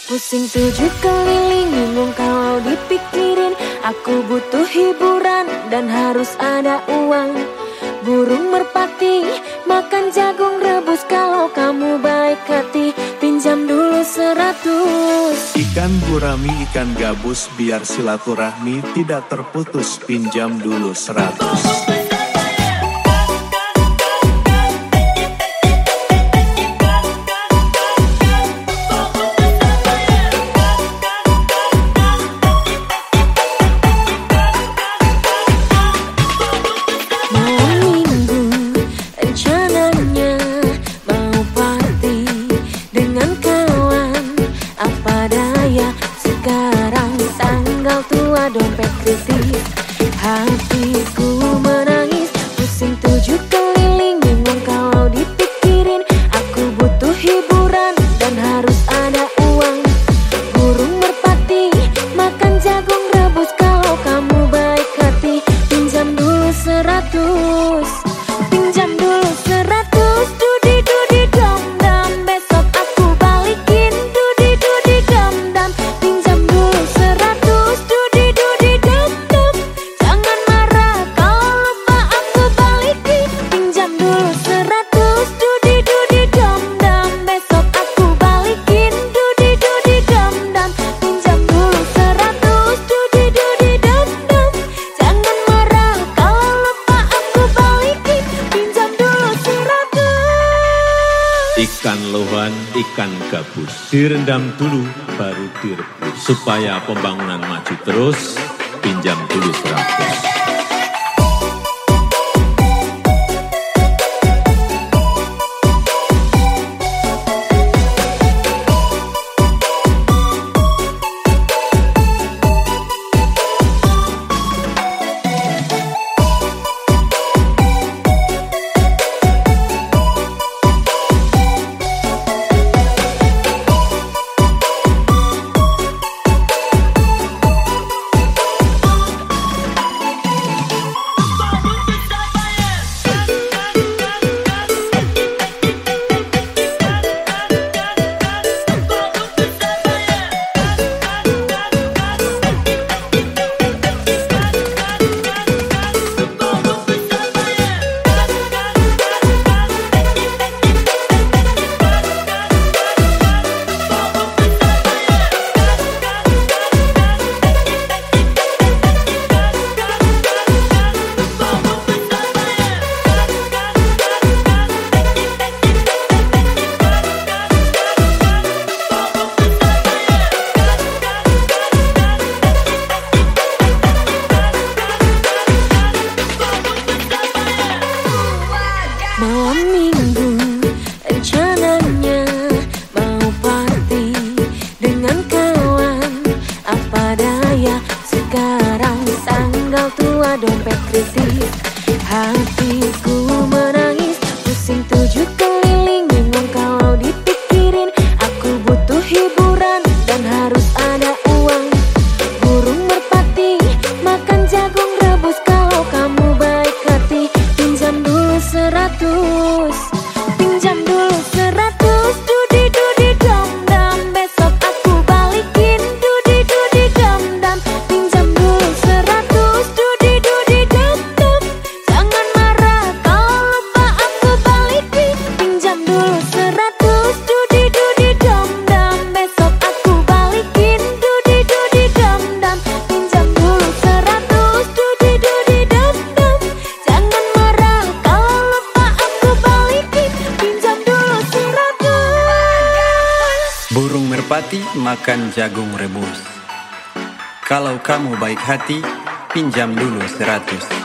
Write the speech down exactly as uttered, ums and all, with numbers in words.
Pusing tujuh keliling, bingung kalau dipikirin. Aku butuh hiburan dan harus ada uang. Burung merpati, makan jagung rebus. Kalau kamu baik hati, pinjam dulu seratus. Ikan gurami, ikan gabus, biar silaturahmi tidak terputus, pinjam dulu seratus. Dompet kritis, hatiku menangis. Pusing tujuh keliling, bingung kalau dipikirin. Aku butuh hiburan dan harus ada uang. Burung merpati, makan jagung rebus. Kalau kamu baik hati, pinjam dulu seratus. Pinjam dulu seratus. Dudi dudi dom dam, besok aku balikin. Dudi dudi dom dam, pinjam dulu seratus. Ikan lohan, ikan gabus direndam dulu baru direbus. Supaya pembangunan maju terus, pinjam dulu seratus. Malam minggu, rencananya mau party dengan kawan. Apa daya, sekarang tanggal tua, dompet kritis. Hatiku menangis, pusing tujuh keliling, bingung kalau dipikirin. Aku butuh hiburan dan harus ada uang. Burung merpati, makan jagung rebus. Kalau kamu baik hati, pinjam dulu seratus. Pinjam dulu seratus. Dudi dudi dom dam, besok aku balikin. Dudi dudi dom dam, pinjam dulu seratus. Dudi dudi dom dam, jangan marah kalau lupa aku balikin. Pinjam dulu seratus. Dudi dudi dom dam, besok aku balikin. Dudi dudi dom dam, pinjam dulu seratus. Dudi dudi dom dam, jangan marah kalau lupa aku balikin. Pinjam dulu seratus. Burung merpati, makan jagung rebus. Kalau kamu baik hati, pinjam dulu seratus.